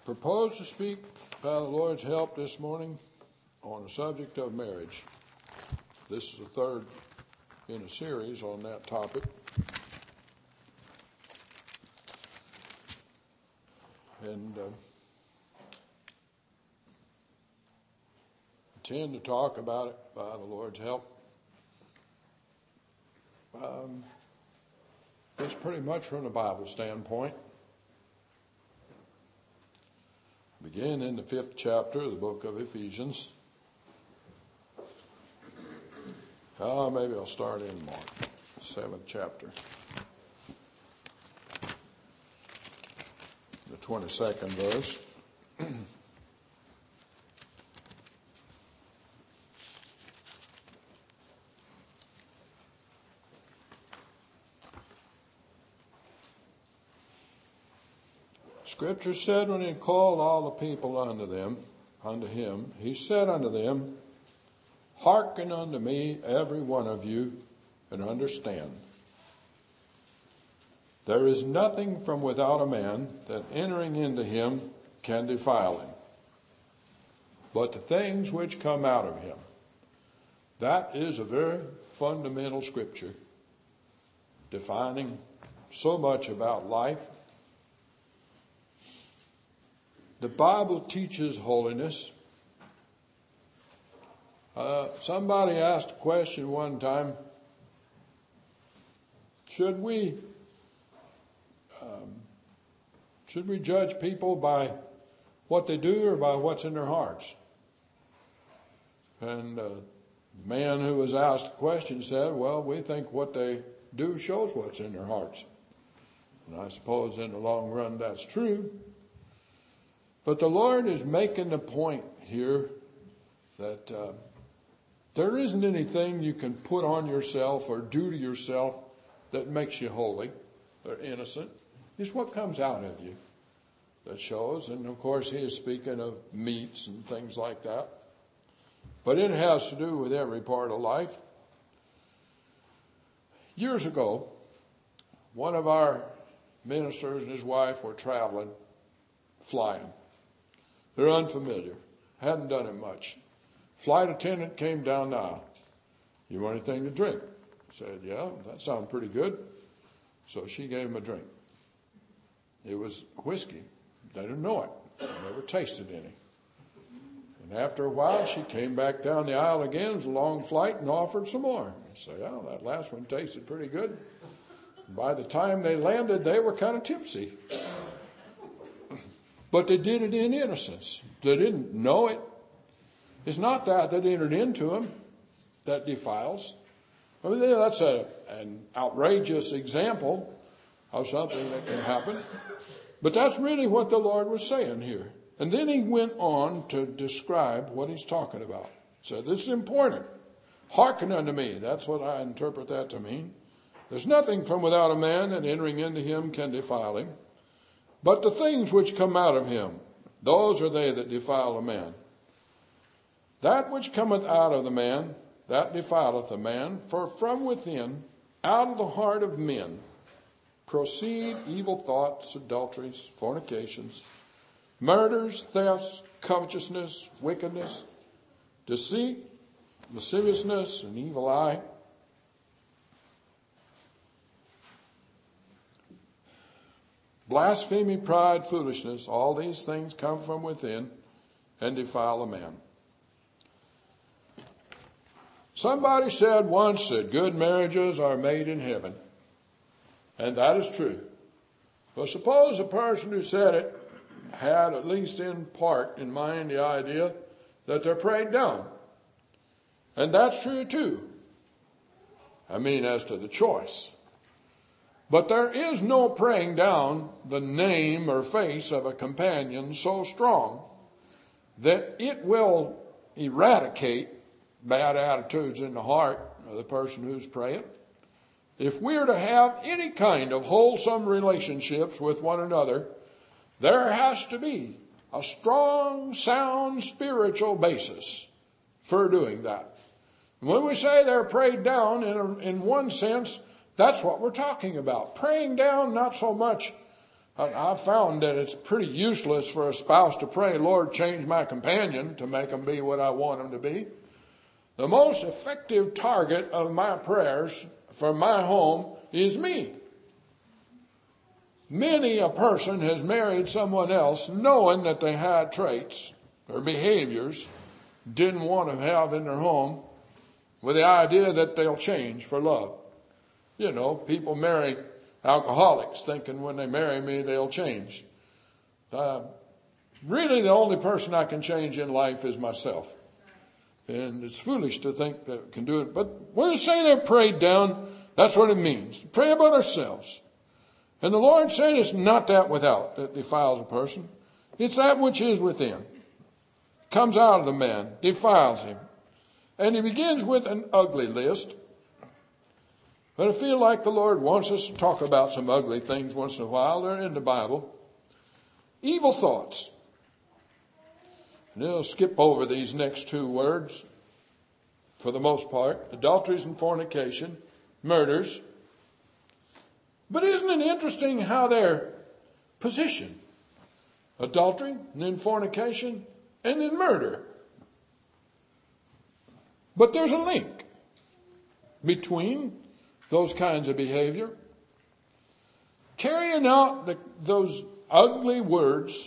Propose to speak by the Lord's help this morning on the subject of marriage. This is the third in a series on that topic. And intend to talk about it by the Lord's help. It's pretty much from the Bible standpoint. Begin in the 5th chapter of the book of Ephesians. Maybe I'll start in Mark, 7th chapter. The 22nd verse. Scripture said, when he had called all the people unto him, he said unto them, Hearken unto me, every one of you, and understand. There is nothing from without a man that entering into him can defile him, but the things which come out of him. That is a very fundamental scripture, defining so much about life. The Bible teaches holiness. Somebody asked a question one time, should we judge people by what they do or by what's in their hearts? And the man who was asked the question said, well, we think what they do shows what's in their hearts. And I suppose in the long run that's true. But the Lord is making the point here that there isn't anything you can put on yourself or do to yourself that makes you holy or innocent. It's what comes out of you that shows. And, of course, he is speaking of meats and things like that. But it has to do with every part of life. Years ago, one of our ministers and his wife were traveling, flying. They're unfamiliar. Hadn't done it much. Flight attendant came down the aisle. You want anything to drink? Said, yeah, that sounds pretty good. So she gave him a drink. It was whiskey. They didn't know it. They never tasted any. And after a while, she came back down the aisle again. It was a long flight and offered some more. I said, oh, that last one tasted pretty good. And by the time they landed, they were kind of tipsy. But they did it in innocence. They didn't know it. It's not that entered into them that defiles. I mean, that's an outrageous example of something that can happen. But that's really what the Lord was saying here. And then he went on to describe what he's talking about. So this is important. Hearken unto me. That's what I interpret that to mean. There's nothing from without a man that entering into him can defile him. But the things which come out of him, those are they that defile a man. That which cometh out of the man, that defileth a man. For from within, out of the heart of men, proceed evil thoughts, adulteries, fornications, murders, thefts, covetousness, wickedness, deceit, lasciviousness, and evil eye. Blasphemy, pride, foolishness, all these things come from within and defile a man. Somebody said once that good marriages are made in heaven. And that is true. But suppose the person who said it had, at least in part, in mind the idea that they're prayed down. And that's true too. I mean, as to the choice. But there is no praying down the name or face of a companion so strong that it will eradicate bad attitudes in the heart of the person who's praying. If we're to have any kind of wholesome relationships with one another, there has to be a strong, sound spiritual basis for doing that. When we say they're prayed down, in one sense, that's what we're talking about. Praying down not so much I've found that it's pretty useless for a spouse to pray, Lord, change my companion to make them be what I want them to be. The most effective target of my prayers for my home is me. Many a person has married someone else knowing that they had traits or behaviors didn't want to have in their home with the idea that they'll change for love. You know, people marry alcoholics thinking when they marry me they'll change. Really the only person I can change in life is myself. And it's foolish to think that we can do it. But when you say they're prayed down, that's what it means. Pray about ourselves. And the Lord said it's not that without that defiles a person. It's that which is within. Comes out of the man, defiles him. And he begins with an ugly list. But I feel like the Lord wants us to talk about some ugly things once in a while. They're in the Bible. Evil thoughts. And I'll skip over these next two words for the most part. Adulteries and fornication, murders. But isn't it interesting how they're positioned? Adultery, and then fornication, and then murder. But there's a link between those kinds of behavior. Carrying out those ugly words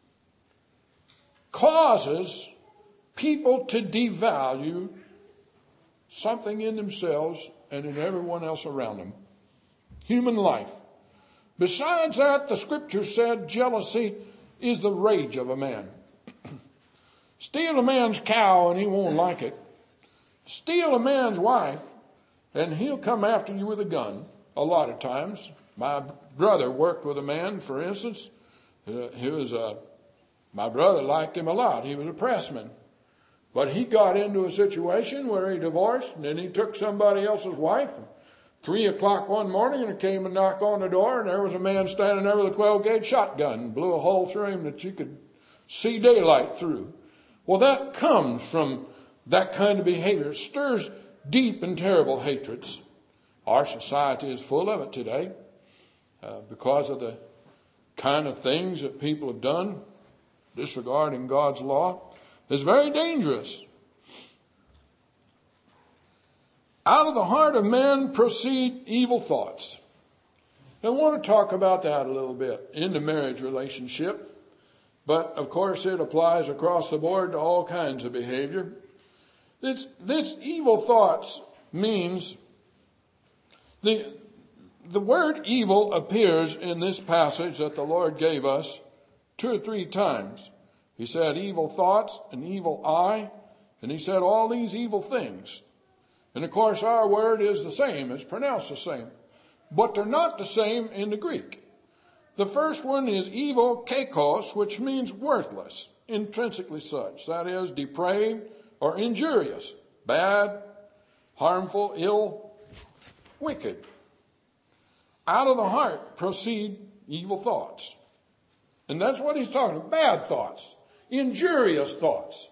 causes people to devalue something in themselves and in everyone else around them. Human life. Besides that, the scripture said jealousy is the rage of a man. Steal a man's cow and he won't like it. Steal a man's wife and he'll come after you with a gun a lot of times. My brother worked with a man, for instance. My brother liked him a lot. He was a pressman. But he got into a situation where he divorced and then he took somebody else's wife. 3 o'clock one morning and there came a knock on the door and there was a man standing there with a 12-gauge shotgun and blew a hole through him that you could see daylight through. Well, that comes from that kind of behavior. It stirs deep and terrible hatreds. Our society is full of it today because of the kind of things that people have done, disregarding God's law. It's very dangerous. Out of the heart of man proceed evil thoughts. I want to talk about that a little bit in the marriage relationship. But, of course, it applies across the board to all kinds of behavior. This evil thoughts means the word evil appears in this passage that the Lord gave us 2 or 3 times. He said evil thoughts, an evil eye, and he said all these evil things. And of course our word is the same, it's pronounced the same. But they're not the same in the Greek. The first one is evil kakos, which means worthless, intrinsically such. That is depraved or injurious, bad, harmful, ill, wicked. Out of the heart proceed evil thoughts. And that's what he's talking about. Bad thoughts, injurious thoughts,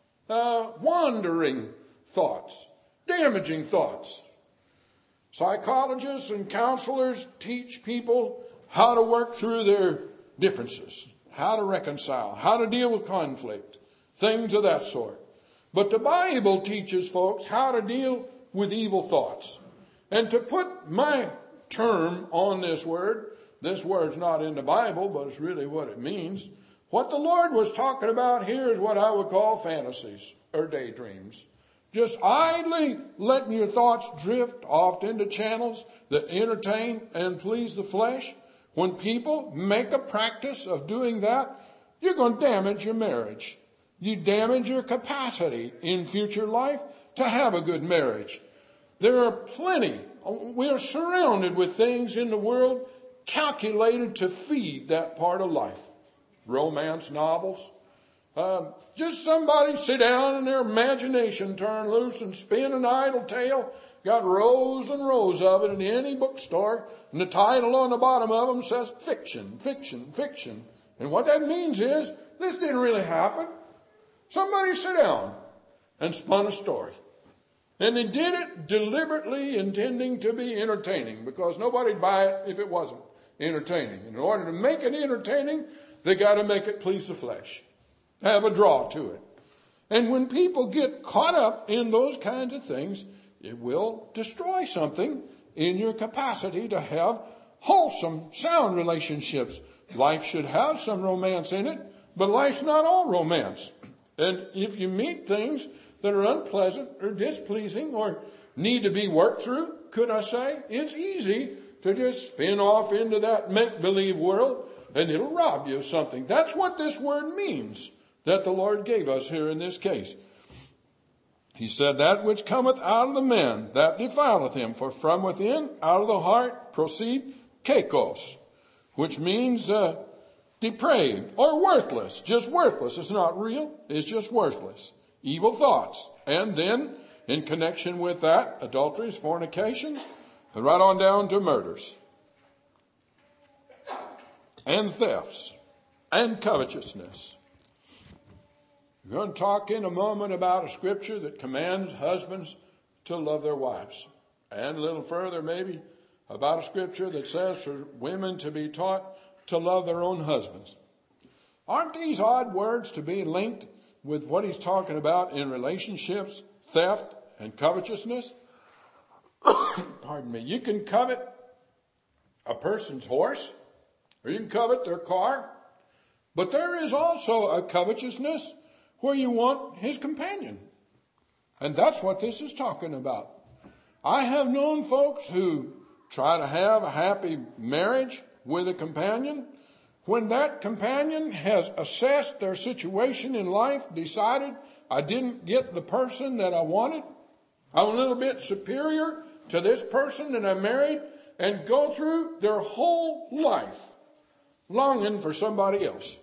wandering thoughts, damaging thoughts. Psychologists and counselors teach people how to work through their differences, how to reconcile, how to deal with conflict, things of that sort. But the Bible teaches folks how to deal with evil thoughts. And to put my term on this word's not in the Bible, but it's really what it means. What the Lord was talking about here is what I would call fantasies or daydreams. Just idly letting your thoughts drift off into channels that entertain and please the flesh. When people make a practice of doing that, you're going to damage your marriage. You damage your capacity in future life to have a good marriage. There are plenty. We are surrounded with things in the world calculated to feed that part of life. Romance novels. Just somebody sit down and their imagination turn loose and spin an idle tale. Got rows and rows of it in any bookstore. And the title on the bottom of them says fiction, fiction, fiction. And what that means is this didn't really happen. Somebody sat down and spun a story. And they did it deliberately intending to be entertaining because nobody'd buy it if it wasn't. entertaining. In order to make it entertaining, they got to make it please the flesh. Have a draw to it. And when people get caught up in those kinds of things, it will destroy something in your capacity to have wholesome, sound relationships. Life should have some romance in it, but life's not all romance. And if you meet things that are unpleasant or displeasing or need to be worked through, could I say, it's easy to just spin off into that make-believe world, and it'll rob you of something. That's what this word means that the Lord gave us here in this case. He said, that which cometh out of the man, that defileth him. For from within, out of the heart, proceed kakos, which means depraved or worthless. Just worthless. It's not real. It's just worthless. Evil thoughts. And then, in connection with that, adulteries, fornications, and right on down to murders, and thefts, and covetousness. We're going to talk in a moment about a scripture that commands husbands to love their wives. And a little further maybe about a scripture that says for women to be taught to love their own husbands. Aren't these odd words to be linked with what he's talking about in relationships, theft, and covetousness? Pardon me. You can covet a person's horse, or you can covet their car, but there is also a covetousness where you want his companion. And that's what this is talking about. I have known folks who try to have a happy marriage with a companion. When that companion has assessed their situation in life, decided, I didn't get the person that I wanted, I'm a little bit superior to this person that I married, and go through their whole life longing for somebody else.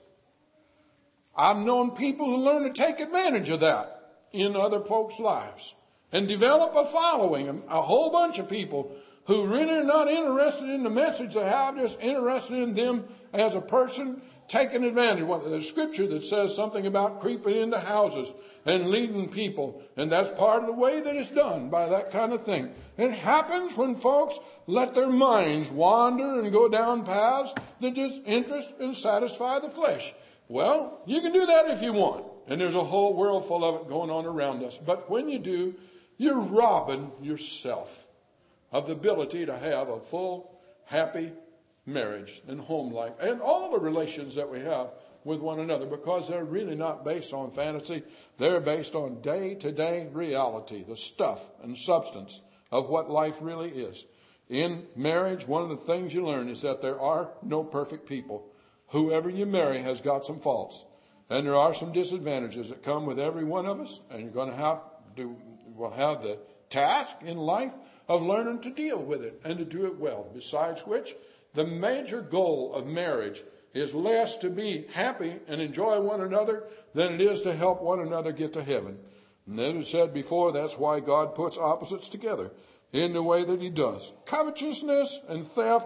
I've known people who learn to take advantage of that in other folks' lives and develop a following, a whole bunch of people who really are not interested in the message they have, just interested in them as a person, taking advantage. Well, there's scripture that says something about creeping into houses and leading people, and that's part of the way that it's done by that kind of thing. It happens when folks let their minds wander and go down paths that just interest and satisfy the flesh. Well, you can do that if you want. And there's a whole world full of it going on around us. But when you do, you're robbing yourself of the ability to have a full, happy marriage and home life. And all the relations that we have with one another, because they're really not based on fantasy. They're based on day-to-day reality, the stuff and substance of what life really is. In marriage, one of the things you learn is that there are no perfect people. Whoever you marry has got some faults. And there are some disadvantages that come with every one of us. And you're going to have the task in life of learning to deal with it and to do it well. Besides which, the major goal of marriage is less to be happy and enjoy one another than it is to help one another get to heaven. And as I said before, that's why God puts opposites together in the way that he does. Covetousness and theft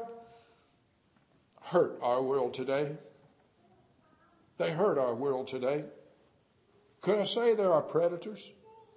hurt our world today. They hurt our world today. Could I say there are predators?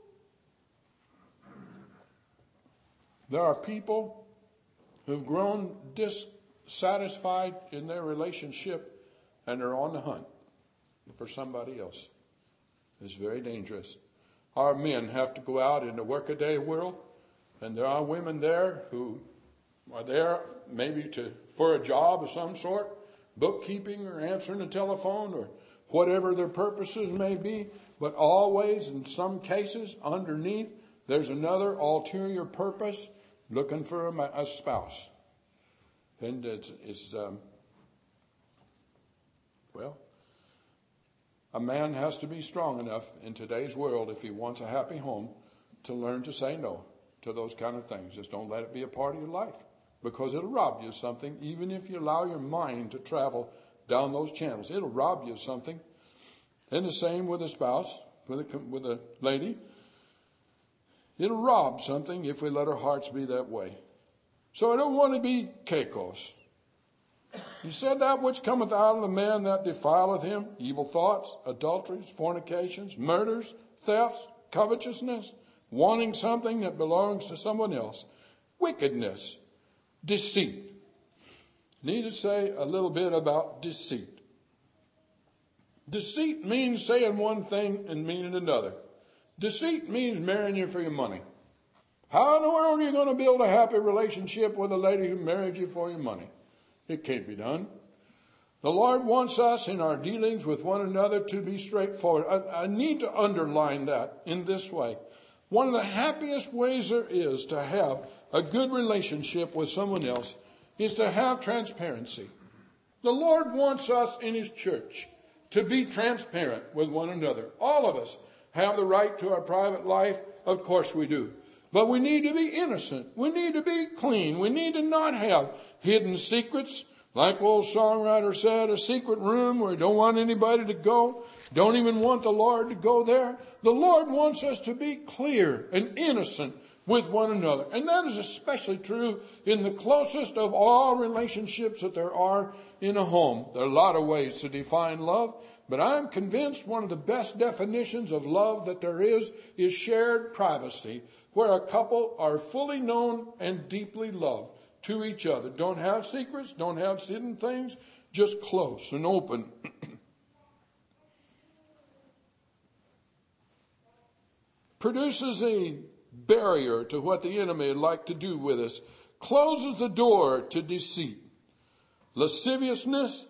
There are people who've grown dissatisfied in their relationship and they're on the hunt for somebody else. It's very dangerous. Our men have to go out in the workaday world, and there are women there who are there maybe for a job of some sort, bookkeeping or answering the telephone or whatever their purposes may be, but always in some cases underneath there's another ulterior purpose, looking for a spouse. And a man has to be strong enough in today's world, if he wants a happy home, to learn to say no to those kind of things. Just don't let it be a part of your life, because it'll rob you of something. Even if you allow your mind to travel down those channels, it'll rob you of something. And the same with a spouse, with a lady. It'll rob something if we let our hearts be that way. So I don't want to be kakos. He said, that which cometh out of the man, that defileth him, evil thoughts, adulteries, fornications, murders, thefts, covetousness, wanting something that belongs to someone else, wickedness, deceit. need to say a little bit about deceit. Deceit means saying one thing and meaning another. Deceit means marrying you for your money. How in the world are you going to build a happy relationship with a lady who married you for your money? It can't be done. The Lord wants us in our dealings with one another to be straightforward. I need to underline that in this way. One of the happiest ways there is to have a good relationship with someone else is to have transparency. The Lord wants us in His church to be transparent with one another. All of us have the right to our private life. Of course we do. But we need to be innocent. We need to be clean. We need to not have hidden secrets. Like old songwriter said, a secret room where you don't want anybody to go. Don't even want the Lord to go there. The Lord wants us to be clear and innocent with one another. And that is especially true in the closest of all relationships that there are in a home. There are a lot of ways to define love, but I'm convinced one of the best definitions of love that there is shared privacy, where a couple are fully known and deeply loved to each other. Don't have secrets, don't have hidden things, just close and open. Produces a barrier to what the enemy would like to do with us. Closes the door to deceit. Lasciviousness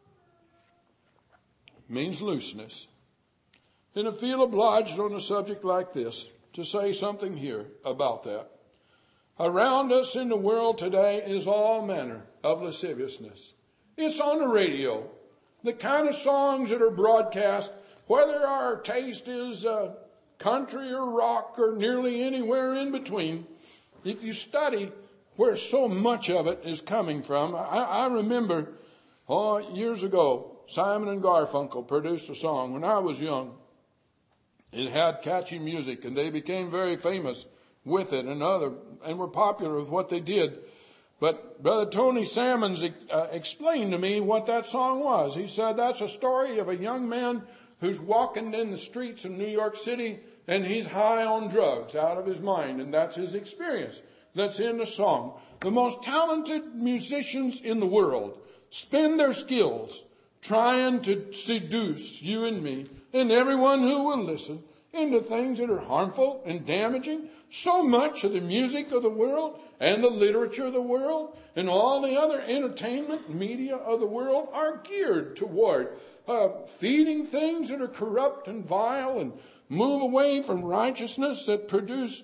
means looseness. And I feel obliged on a subject like this to say something here about that. Around us in the world today is all manner of lasciviousness. It's on the radio. The kind of songs that are broadcast, whether our taste is country or rock or nearly anywhere in between, if you study where so much of it is coming from. I remember years ago, Simon and Garfunkel produced a song when I was young. It had catchy music, and they became very famous with it and were popular with what they did. But Brother Tony Salmons explained to me what that song was. He said that's a story of a young man who's walking in the streets of New York City, and he's high on drugs, out of his mind, and that's his experience. That's in the song. The most talented musicians in the world spend their skills trying to seduce you and me and everyone who will listen into things that are harmful and damaging. So much of the music of the world and the literature of the world and all the other entertainment media of the world are geared toward feeding things that are corrupt and vile and move away from righteousness, that produce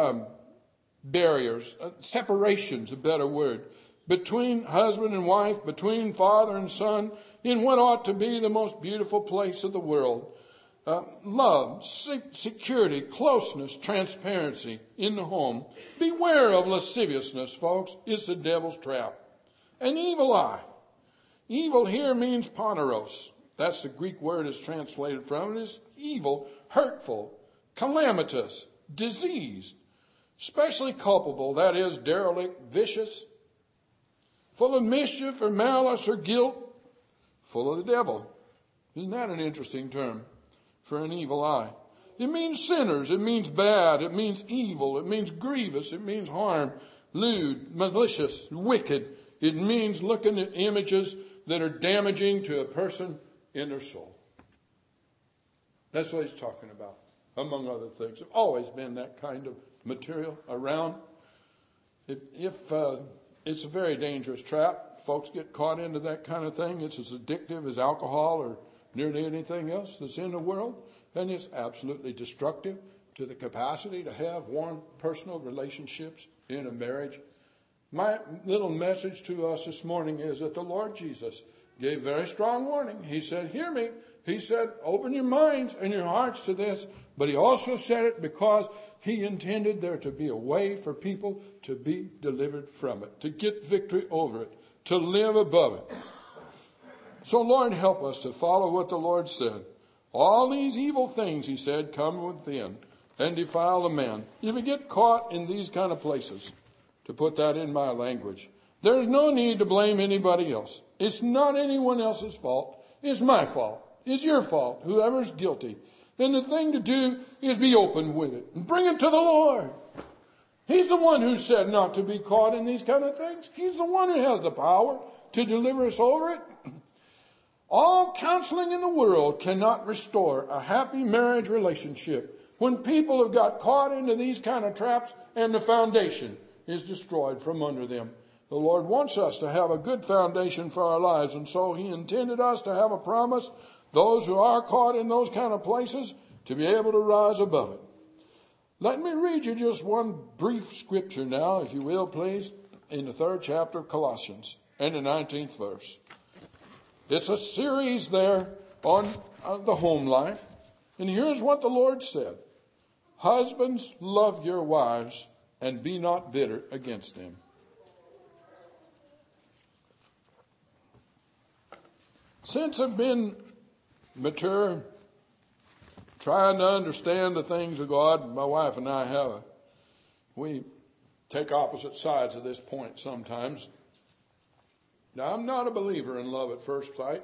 barriers, separation's a better word, between husband and wife, between father and son, in what ought to be the most beautiful place of the world. Love, security, closeness, transparency in the home. Beware of lasciviousness, folks. It's the devil's trap. An evil eye. Evil here means poneros. That's the Greek word it's translated from. It is evil, hurtful, calamitous, diseased, especially culpable, that is, derelict, vicious, full of mischief or malice or guilt, full of the devil. Isn't that an interesting term for an evil eye? It means sinners, it means bad, it means evil, it means grievous, it means harm, lewd, malicious, wicked. It means looking at images that are damaging to a person in their soul. That's what he's talking about, among other things. There's always been that kind of material around. If it's a very dangerous trap. Folks get caught into that kind of thing. It's as addictive as alcohol or nearly anything else that's in the world. And it's absolutely destructive to the capacity to have warm personal relationships in a marriage. My little message to us this morning is that the Lord Jesus gave very strong warning. He said, hear me. He said, open your minds and your hearts to this. But he also said it because he intended there to be a way for people to be delivered from it, to get victory over it, to live above it. So Lord, help us to follow what the Lord said. All these evil things, he said, come within and defile a man. If you get caught in these kind of places, to put that in my language, there's no need to blame anybody else. It's not anyone else's fault. It's my fault. It's your fault, whoever's guilty. And the thing to do is be open with it and bring it to the Lord. He's the one who said not to be caught in these kind of things. He's the one who has the power to deliver us over it? All counseling in the world cannot restore a happy marriage relationship when people have got caught into these kind of traps and the foundation is destroyed from under them. The Lord wants us to have a good foundation for our lives, and so He intended us to have a promise, those who are caught in those kind of places, to be able to rise above it. Let me read you just one brief scripture now, if you will, please, in the 3rd chapter of Colossians and the 19th verse. It's a series there on the home life. And here's what the Lord said. Husbands, love your wives and be not bitter against them. Since I've been mature, trying to understand the things of God, my wife and I we take opposite sides of this point sometimes. Now, I'm not a believer in love at first sight.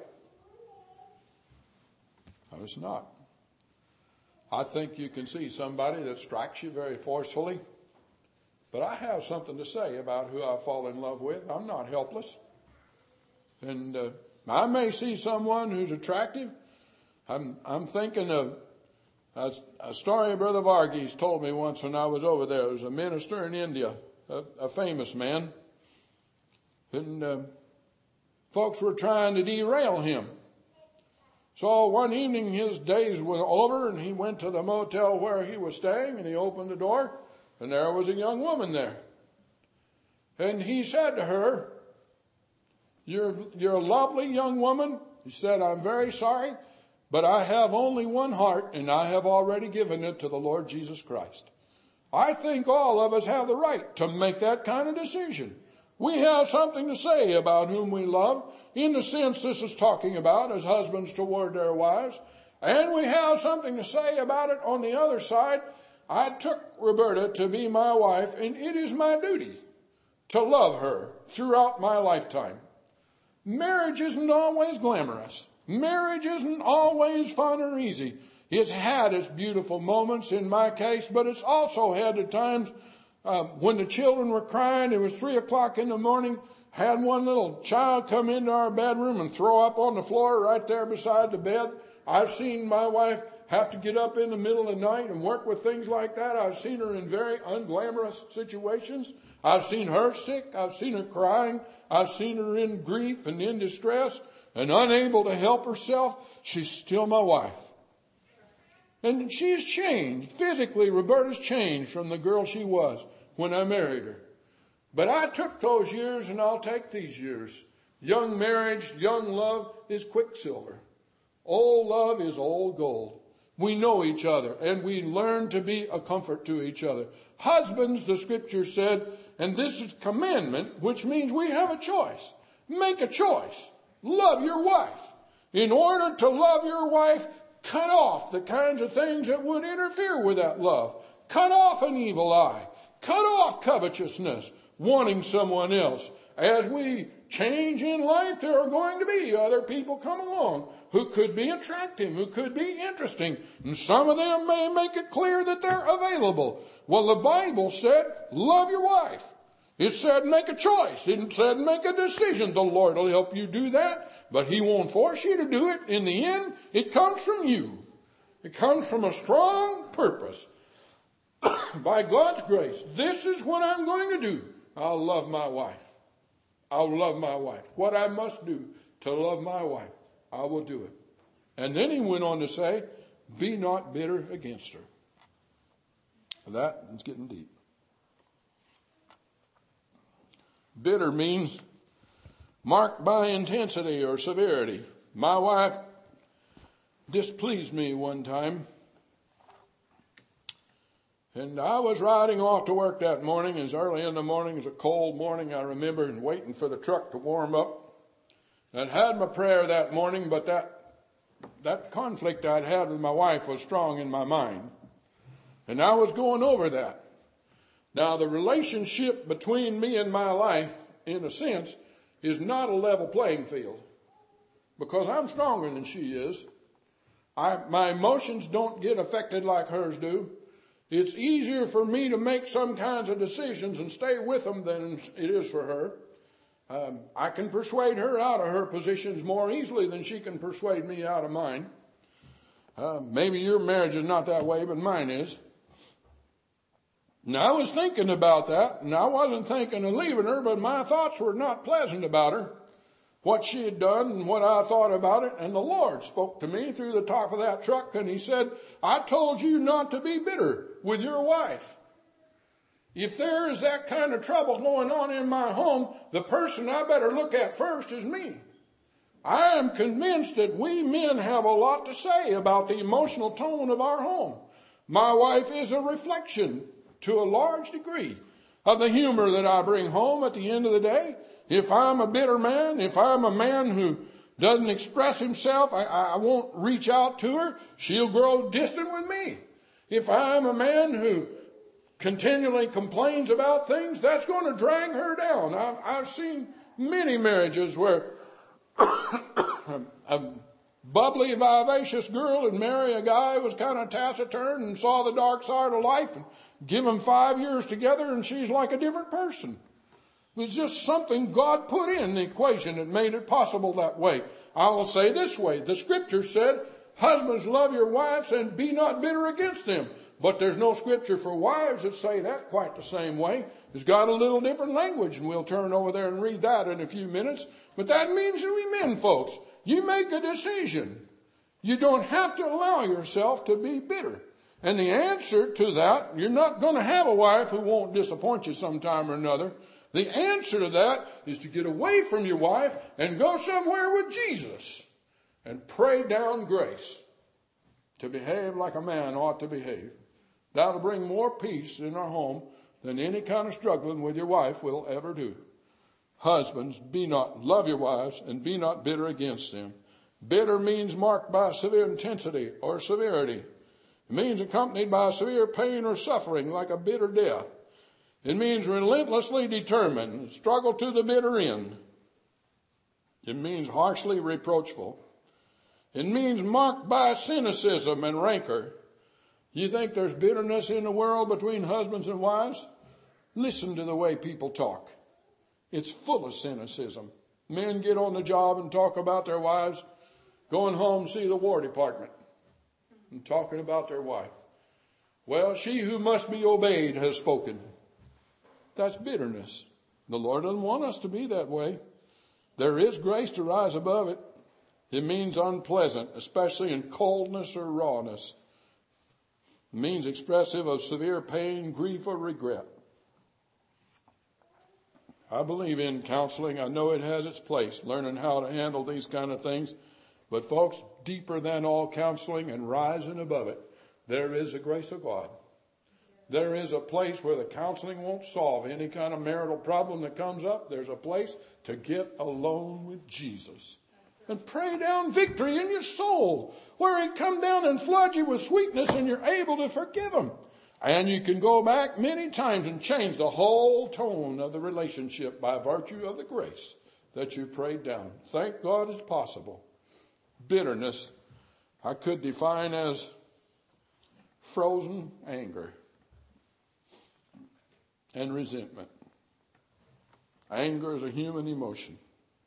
I was not. I think you can see somebody that strikes you very forcefully. But I have something to say about who I fall in love with. I'm not helpless. And I may see someone who's attractive. I'm thinking of a story Brother Varghese told me once when I was over there. There was a minister in India, a famous man. And folks were trying to derail him. So one evening his days were over and he went to the motel where he was staying and he opened the door and there was a young woman there. And he said to her, You're a lovely young woman. He said, I'm very sorry, but I have only one heart and I have already given it to the Lord Jesus Christ. I think all of us have the right to make that kind of decision. We have something to say about whom we love, in the sense this is talking about as husbands toward their wives. And we have something to say about it on the other side. I took Roberta to be my wife, and it is my duty to love her throughout my lifetime. Marriage isn't always glamorous. Marriage isn't always fun or easy. It's had its beautiful moments in my case, but it's also had the times when the children were crying. It was 3:00 in the morning. Had one little child come into our bedroom and throw up on the floor right there beside the bed. I've seen my wife have to get up in the middle of the night and work with things like that. I've seen her in very unglamorous situations. I've seen her sick. I've seen her crying. I've seen her in grief and in distress and unable to help herself. She's still my wife. And she's changed. Physically, Roberta's changed from the girl she was when I married her. But I took those years and I'll take these years. Young marriage, young love is quicksilver. Old love is old gold. We know each other and we learn to be a comfort to each other. Husbands, the scripture said, and this is commandment, which means we have a choice. Make a choice. Love your wife. In order to love your wife, cut off the kinds of things that would interfere with that love. Cut off an evil eye. Cut off covetousness, wanting someone else. As we change in life, there are going to be other people come along who could be attractive, who could be interesting. And some of them may make it clear that they're available. Well, the Bible said, love your wife. It said make a choice. It said make a decision. The Lord will help you do that, but He won't force you to do it. In the end, it comes from you. It comes from a strong purpose. By God's grace, this is what I'm going to do. I'll love my wife. I'll love my wife. What I must do to love my wife, I will do it. And then he went on to say, be not bitter against her. That is getting deep. Bitter means marked by intensity or severity. My wife displeased me one time. And I was riding off to work that morning. It was early in the morning. It was a cold morning, I remember, and waiting for the truck to warm up. And had my prayer that morning, but that conflict I'd had with my wife was strong in my mind. And I was going over that. Now, the relationship between me and my life, in a sense, is not a level playing field. Because I'm stronger than she is. My emotions don't get affected like hers do. It's easier for me to make some kinds of decisions and stay with them than it is for her. I can persuade her out of her positions more easily than she can persuade me out of mine. Maybe your marriage is not that way, but mine is. Now, I was thinking about that, and I wasn't thinking of leaving her, but my thoughts were not pleasant about her, what she had done and what I thought about it. And the Lord spoke to me through the top of that truck, and he said, I told you not to be bitter with your wife. If there is that kind of trouble going on in my home, the person I better look at first is me. I am convinced that we men have a lot to say about the emotional tone of our home. My wife is a reflection, to a large degree, of the humor that I bring home at the end of the day. If I'm a bitter man, if I'm a man who doesn't express himself, I won't reach out to her. She'll grow distant with me. If I'm a man who continually complains about things, that's going to drag her down. I've seen many marriages where a bubbly, vivacious girl would marry a guy who was kind of taciturn and saw the dark side of life, and give them 5 years together and she's like a different person. It was just something God put in the equation that made it possible that way. I will say this way. The scripture said, husbands, love your wives and be not bitter against them. But there's no scripture for wives that say that quite the same way. It's got a little different language, and we'll turn over there and read that in a few minutes. But that means that we men, folks, you make a decision. You don't have to allow yourself to be bitter. And the answer to that, you're not going to have a wife who won't disappoint you sometime or another. The answer to that is to get away from your wife and go somewhere with Jesus and pray down grace to behave like a man ought to behave. That'll bring more peace in our home than any kind of struggling with your wife will ever do. Husbands, love your wives and be not bitter against them. Bitter means marked by severe intensity or severity. It means accompanied by severe pain or suffering, like a bitter death. It means relentlessly determined, struggle to the bitter end. It means harshly reproachful. It means marked by cynicism and rancor. You think there's bitterness in the world between husbands and wives? Listen to the way people talk. It's full of cynicism. Men get on the job and talk about their wives, going home see the War Department and talking about their wife. Well, she who must be obeyed has spoken. That's bitterness. The Lord doesn't want us to be that way. There is grace to rise above it. It means unpleasant, especially in coldness or rawness. It means expressive of severe pain, grief, or regret. I believe in counseling. I know it has its place, learning how to handle these kind of things. But folks, deeper than all counseling and rising above it, there is the grace of God. There is a place where the counseling won't solve any kind of marital problem that comes up. There's a place to get alone with Jesus and pray down victory in your soul, where he come down and flood you with sweetness and you're able to forgive him. And you can go back many times and change the whole tone of the relationship by virtue of the grace that you prayed down. Thank God it's possible. Bitterness, I could define as frozen anger and resentment. Anger is a human emotion.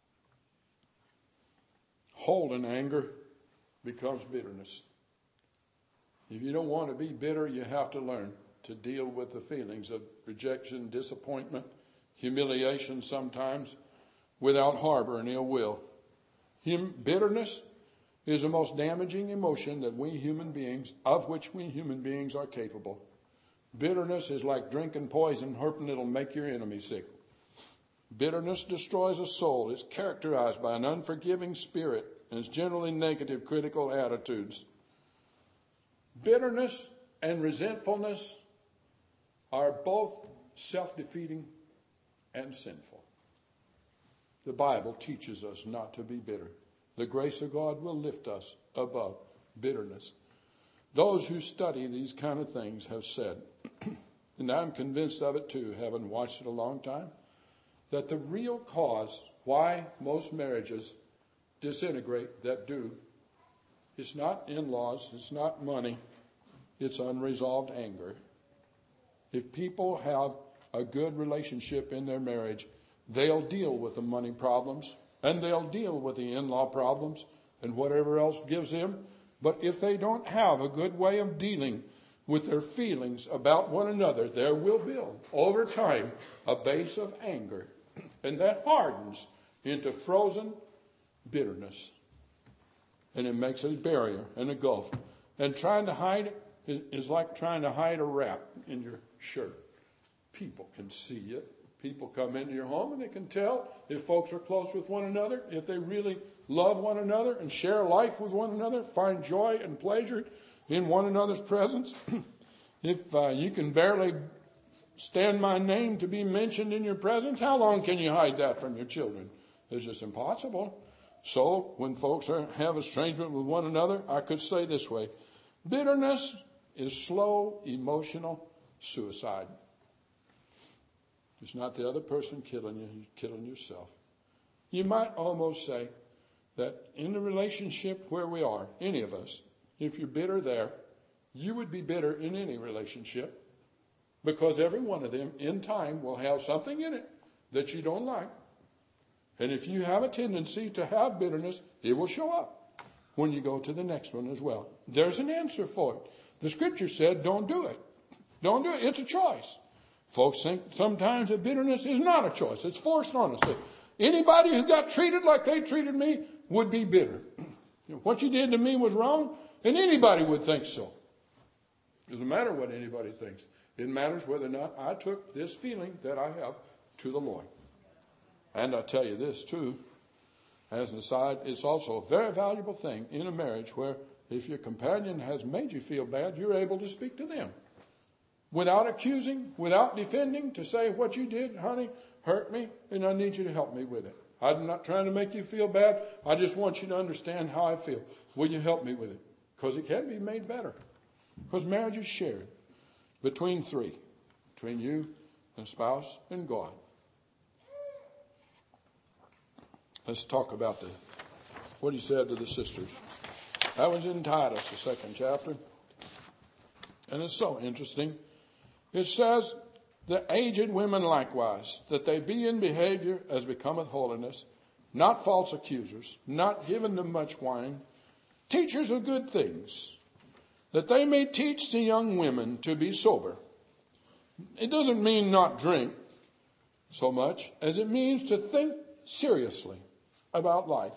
Holding anger becomes bitterness. If you don't want to be bitter, you have to learn to deal with the feelings of rejection, disappointment, humiliation sometimes, without harboring ill will. Bitterness is the most damaging emotion that of which we human beings are capable. Bitterness is like drinking poison, hoping it'll make your enemy sick. Bitterness destroys a soul. It's characterized by an unforgiving spirit and is generally negative, critical attitudes. Bitterness and resentfulness are both self-defeating and sinful. The Bible teaches us not to be bitter. The grace of God will lift us above bitterness. Those who study these kind of things have said, and I'm convinced of it too, having watched it a long time, that the real cause why most marriages disintegrate that do, it's not in-laws, it's not money, it's unresolved anger. If people have a good relationship in their marriage, they'll deal with the money problems, and they'll deal with the in-law problems and whatever else gives them. But if they don't have a good way of dealing with their feelings about one another, there will build over time a base of anger, and that hardens into frozen bitterness. And it makes a barrier and a gulf. And trying to hide it is like trying to hide a rat in your shirt. People can see it. People come into your home and they can tell if folks are close with one another, if they really love one another and share life with one another, find joy and pleasure in one another's presence. If you can barely stand my name to be mentioned in your presence, how long can you hide that from your children? It's just impossible. So when folks have estrangement with one another, I could say this way: bitterness is slow emotional suicide. It's not the other person killing you, you're killing yourself. You might almost say that in the relationship where we are, any of us, if you're bitter there, you would be bitter in any relationship, because every one of them in time will have something in it that you don't like. And if you have a tendency to have bitterness, it will show up when you go to the next one as well. There's an answer for it. The scripture said, don't do it. Don't do it. It's a choice. Folks think sometimes that bitterness is not a choice. It's forced on us. Anybody who got treated like they treated me would be bitter. What you did to me was wrong, and anybody would think so. It doesn't matter what anybody thinks. It matters whether or not I took this feeling that I have to the Lord. And I tell you this too, as an aside, it's also a very valuable thing in a marriage where if your companion has made you feel bad, you're able to speak to them. Without accusing, without defending, to say what you did, honey, hurt me, and I need you to help me with it. I'm not trying to make you feel bad. I just want you to understand how I feel. Will you help me with it? Because it can be made better. Because marriage is shared between three, between you and spouse and God. Let's talk about what he said to the sisters. That was in Titus, the 2nd chapter. And it's so interesting. It says, the aged women likewise, that they be in behavior as becometh holiness, not false accusers, not given to much wine, teachers of good things, that they may teach the young women to be sober. It doesn't mean not drink so much as it means to think seriously about life.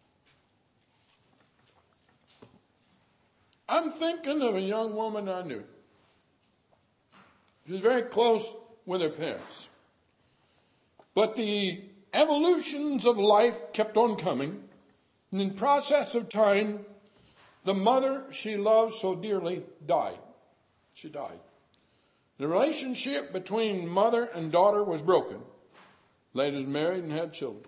I'm thinking of a young woman I knew. She was very close with her parents. But the evolutions of life kept on coming. And in the process of time, the mother she loved so dearly died. She died. The relationship between mother and daughter was broken. Ladies married and had children.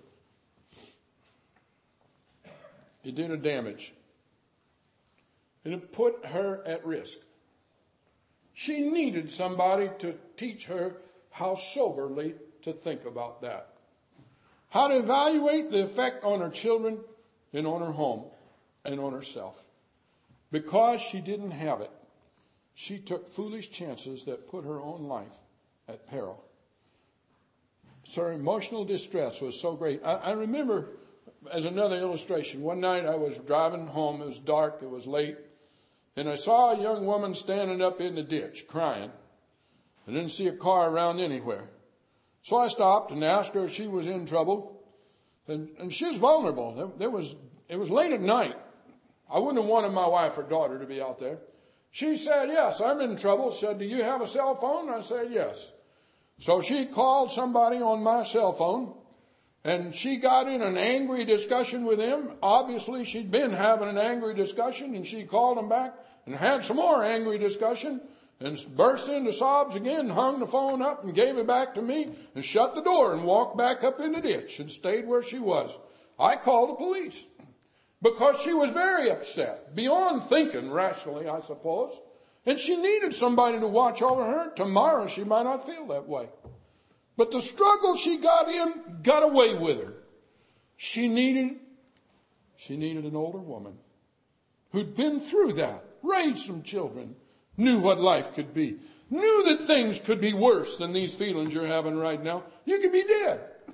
It did her damage. And it put her at risk. She needed somebody to teach her how soberly to think about that. How to evaluate the effect on her children and on her home and on herself. Because she didn't have it, she took foolish chances that put her own life at peril. So her emotional distress was so great. I remember, as another illustration, one night I was driving home. It was dark. It was late. And I saw a young woman standing up in the ditch crying. I didn't see a car around anywhere. So I stopped and asked her if she was in trouble. And she was vulnerable. It was late at night. I wouldn't have wanted my wife or daughter to be out there. She said, yes, I'm in trouble. Said, do you have a cell phone? I said, yes. So she called somebody on my cell phone. And she got in an angry discussion with him. Obviously, she'd been having an angry discussion, and she called him back and had some more angry discussion and burst into sobs again, hung the phone up and gave it back to me and shut the door and walked back up in the ditch and stayed where she was. I called the police because she was very upset, beyond thinking rationally, I suppose. And she needed somebody to watch over her. Tomorrow she might not feel that way. But the struggle she got in got away with her. She needed an older woman who'd been through that, raised some children, knew what life could be, knew that things could be worse than these feelings you're having right now. You could be dead.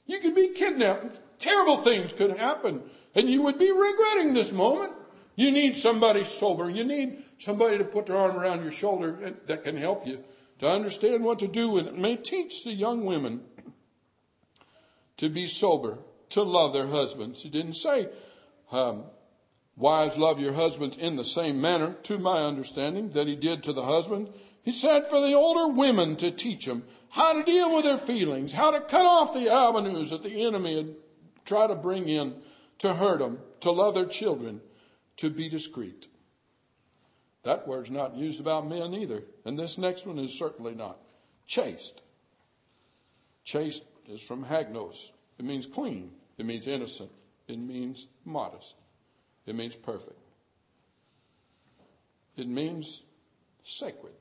You could be kidnapped. Terrible things could happen. And you would be regretting this moment. You need somebody sober. You need somebody to put their arm around your shoulder that can help you to understand what to do with it. May teach the young women to be sober, to love their husbands. He didn't say, wives, love your husbands in the same manner, to my understanding, that he did to the husband. He said for the older women to teach them how to deal with their feelings, how to cut off the avenues that the enemy had tried to bring in to hurt them, to love their children, to be discreet. That word's not used about men either. And this next one is certainly not. Chaste. Chaste is from hagnos. It means clean. It means innocent. It means modest. It means perfect. It means sacred.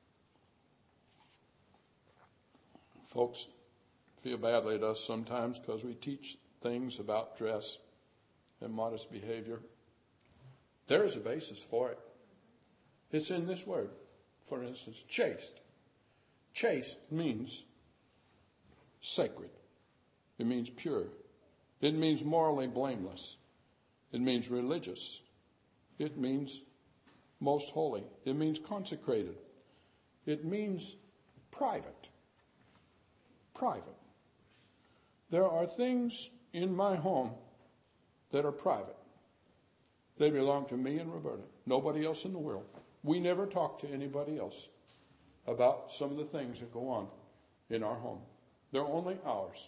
Folks feel badly at us sometimes because we teach things about dress and modest behavior. There is a basis for it. It's in this word. For instance, chaste. Chaste means sacred. It means pure. It means morally blameless. It means religious. It means most holy. It means consecrated. It means private. Private. There are things in my home that are private. They belong to me and Roberta. Nobody else in the world. We never talk to anybody else about some of the things that go on in our home. They're only ours.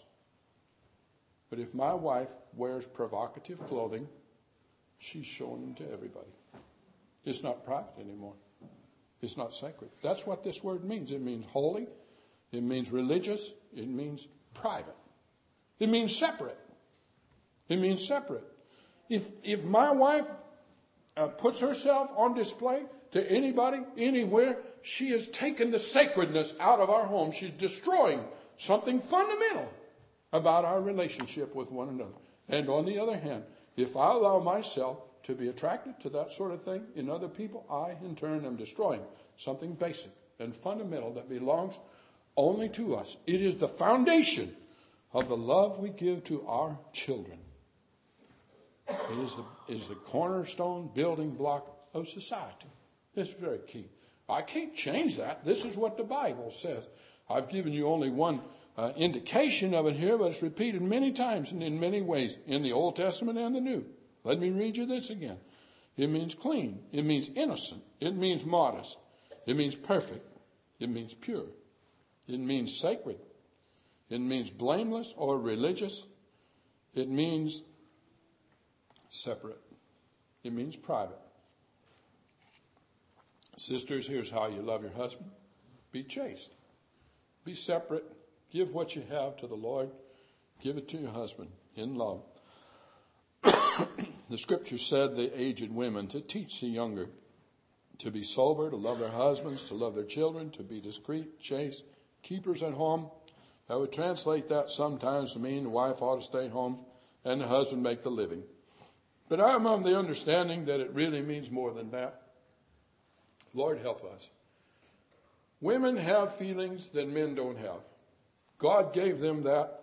But if my wife wears provocative clothing, she's showing them to everybody. It's not private anymore. It's not sacred. That's what this word means. It means holy. It means religious. It means private. It means separate. It means separate. If my wife puts herself on display to anybody, anywhere, she has taken the sacredness out of our home. She's destroying something fundamental about our relationship with one another. And on the other hand, if I allow myself to be attracted to that sort of thing in other people, I in turn am destroying something basic and fundamental that belongs only to us. It is the foundation of the love we give to our children. It is the cornerstone building block of society. It's very key. I can't change that. This is what the Bible says. I've given you only one indication of it here, but it's repeated many times and in many ways in the Old Testament and the New. Let me read you this again. It means clean. It means innocent. It means modest. It means perfect. It means pure. It means sacred. It means blameless or religious. It means separate. It means private. Sisters, here's how you love your husband. Be chaste. Be separate. Give what you have to the Lord. Give it to your husband in love. The scripture said the aged women to teach the younger to be sober, to love their husbands, to love their children, to be discreet, chaste, keepers at home. I would translate that sometimes to mean the wife ought to stay home and the husband make the living. But I'm of the understanding that it really means more than that. Lord, help us. Women have feelings that men don't have. God gave them that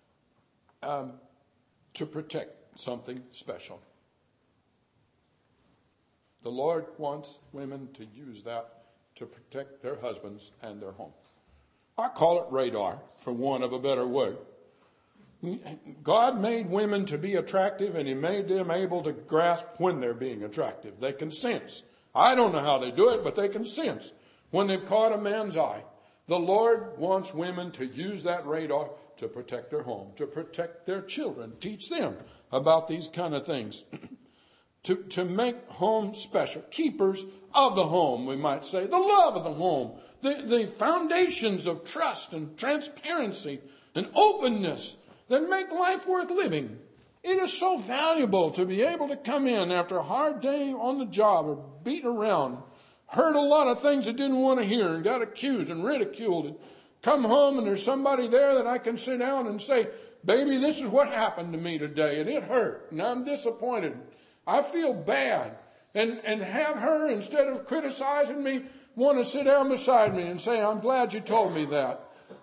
to protect something special. The Lord wants women to use that to protect their husbands and their home. I call it radar, for want of a better word. God made women to be attractive, and he made them able to grasp when they're being attractive. They can sense. I don't know how they do it, but they can sense when they've caught a man's eye. The Lord wants women to use that radar to protect their home, to protect their children, teach them about these kind of things, to make home special, keepers of the home, we might say, the love of the home, the foundations of trust and transparency and openness that make life worth living. It is so valuable to be able to come in after a hard day on the job or beat around, heard a lot of things I didn't want to hear and got accused and ridiculed, and come home and there's somebody there that I can sit down and say, baby, this is what happened to me today, and it hurt, and I'm disappointed. I feel bad. And have her, instead of criticizing me, want to sit down beside me and say, I'm glad you told me that.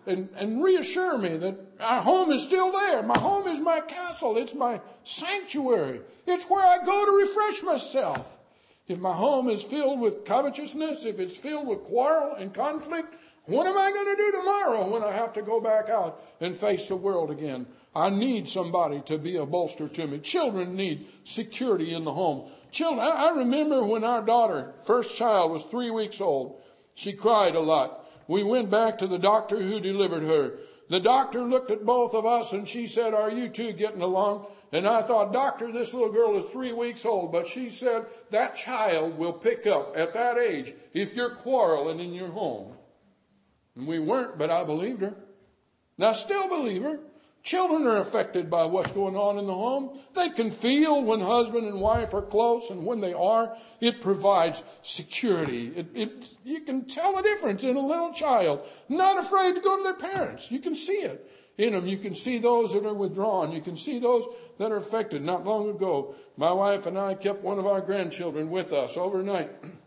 and reassure me that our home is still there. My home is my castle. It's my sanctuary. It's where I go to refresh myself. If my home is filled with covetousness, if it's filled with quarrel and conflict, what am I going to do tomorrow when I have to go back out and face the world again? I need somebody to be a bolster to me. Children need security in the home. Children, I remember when our daughter, first child, was 3 weeks old. She cried a lot. We went back to the doctor who delivered her. The doctor looked at both of us and she said, "Are you two getting along?" And I thought, "Doctor, this little girl is 3 weeks old." But she said, "That child will pick up at that age if you're quarreling in your home." And we weren't, but I believed her. And I still believe her. Children are affected by what's going on in the home. They can feel when husband and wife are close, and when they are, it provides security. You can tell the difference in a little child, not afraid to go to their parents. You can see it in them. You can see those that are withdrawn. You can see those that are affected. Not long ago, my wife and I kept one of our grandchildren with us overnight.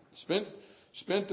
Slept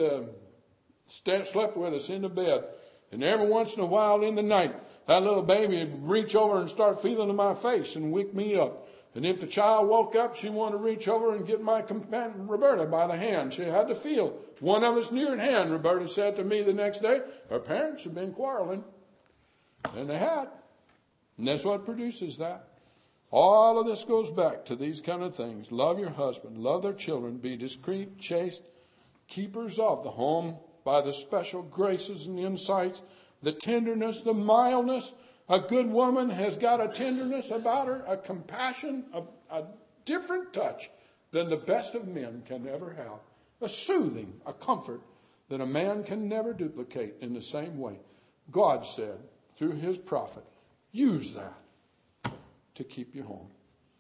with us in the bed. And every once in a while in the night, that little baby would reach over and start feeling in my face and wake me up. And if the child woke up, she wanted to reach over and get my companion, Roberta, by the hand. She had to feel one of us near at hand. Roberta said to me the next day, her parents had been quarreling. And they had. And that's what produces that. All of this goes back to these kind of things. Love your husband. Love their children. Be discreet, chaste, keepers of the home by the special graces and insights, the tenderness, the mildness. A good woman has got a tenderness about her, a compassion, a different touch than the best of men can ever have. A soothing, a comfort that a man can never duplicate in the same way. God said through his prophet, use that to keep you home.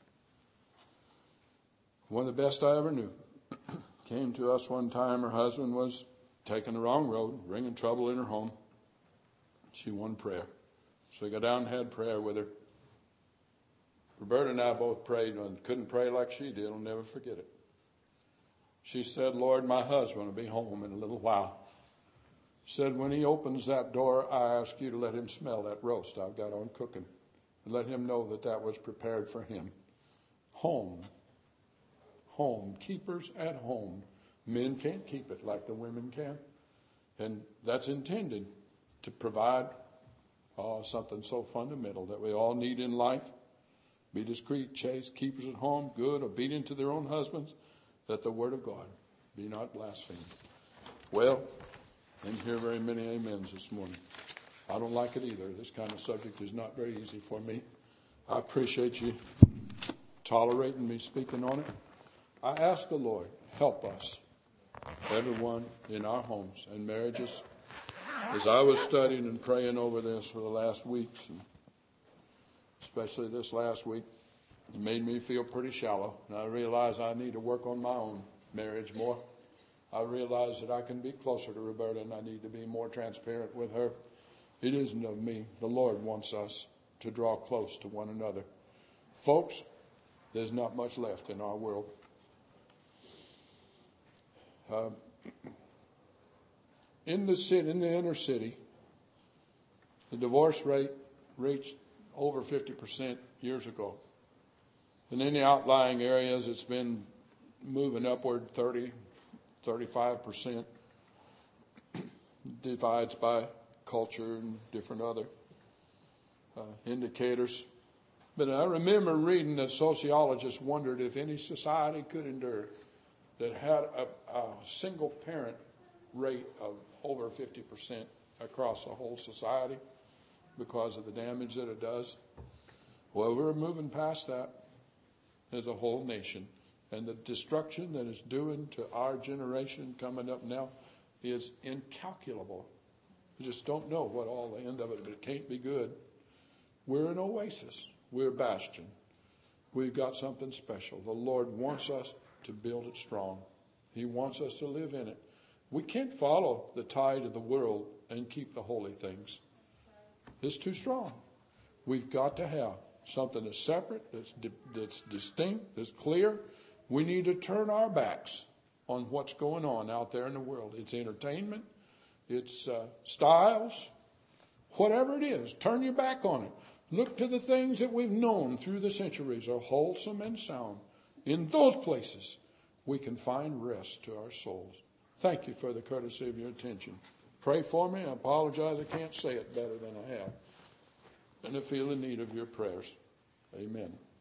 One of the best I ever knew came to us one time. Her husband was taking the wrong road, bringing trouble in her home. She wanted prayer. So we got down and had prayer with her. Roberta and I both prayed and couldn't pray like she did. I'll never forget it. She said, "Lord, my husband will be home in a little while." Said, "When he opens that door, I ask you to let him smell that roast I've got on cooking. And let him know that that was prepared for him." Home. Home. Keepers at home. Men can't keep it like the women can. And that's intended to provide something so fundamental that we all need in life. Be discreet, chaste, keepers at home, good, obedient to their own husbands, that the word of God be not blasphemed. Well, I didn't hear very many amens this morning. I don't like it either. This kind of subject is not very easy for me. I appreciate you tolerating me speaking on it. I ask the Lord, help us, everyone in our homes and marriages. As I was studying and praying over this for the last weeks, and especially this last week, it made me feel pretty shallow. And I realized I need to work on my own marriage more. I realized that I can be closer to Roberta and I need to be more transparent with her. It isn't of me. The Lord wants us to draw close to one another. Folks, there's not much left in our world. In the inner city, the divorce rate reached over 50% years ago. And in the outlying areas, it's been moving upward 35%. Divides by culture and different other indicators. But I remember reading that sociologists wondered if any society could endure that had a single parent rate of over 50% across the whole society because of the damage that it does. Well, we're moving past that as a whole nation. And the destruction that it's doing to our generation coming up now is incalculable. We just don't know what all the end of it, but it can't be good. We're an oasis. We're a bastion. We've got something special. The Lord wants us to build it strong. He wants us to live in it. We can't follow the tide of the world and keep the holy things. It's too strong. We've got to have something that's separate, that's distinct, that's clear. We need to turn our backs on what's going on out there in the world. It's entertainment. It's styles. Whatever it is, turn your back on it. Look to the things that we've known through the centuries are wholesome and sound. In those places, we can find rest to our souls. Thank you for the courtesy of your attention. Pray for me. I apologize. I can't say it better than I have. And I feel the need of your prayers. Amen.